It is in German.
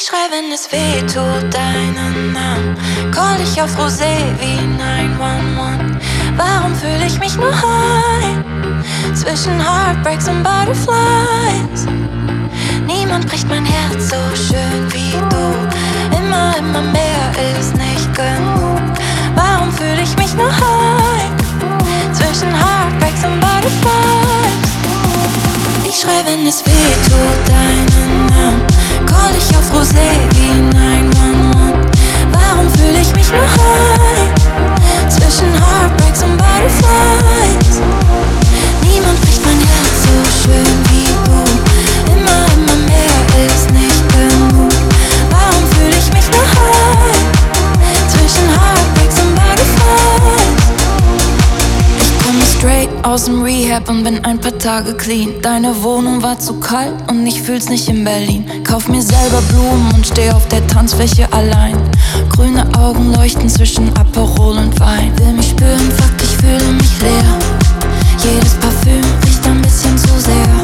Ich schrei, wenn es weh tut, deinen Namen. Call dich auf Rosé wie 911. Warum fühle ich mich nur high? Zwischen Heartbreaks und Butterflies. Niemand bricht mein Herz so schön wie du. Immer, immer mehr ist nicht genug. Warum fühle ich mich nur high? Zwischen Heartbreaks und Butterflies. Ich schrei, wenn es weh tut, deinen Namen. Call dich auf Rosé wie 911. Warum fühle ich mich nur high? Zwischen Heartbreaks und Butterflies. Niemand bricht mein Herz so schön wie du. Immer, immer mehr ist nicht genug. Warum fühle ich mich nur high? Zwischen Heartbreaks und Butterflies. Ich komme straight aus dem Rehab und bin ein paar Tage clean. Deine Wohnung war zu kalt und ich fühl's nicht in Berlin. Kauf mir selber Blumen und steh auf der Tanzfläche allein. Grüne Augen leuchten zwischen Aperol und Wein. Will mich spüren, fuck, ich fühle mich leer. Jedes Parfüm riecht ein bisschen zu sehr.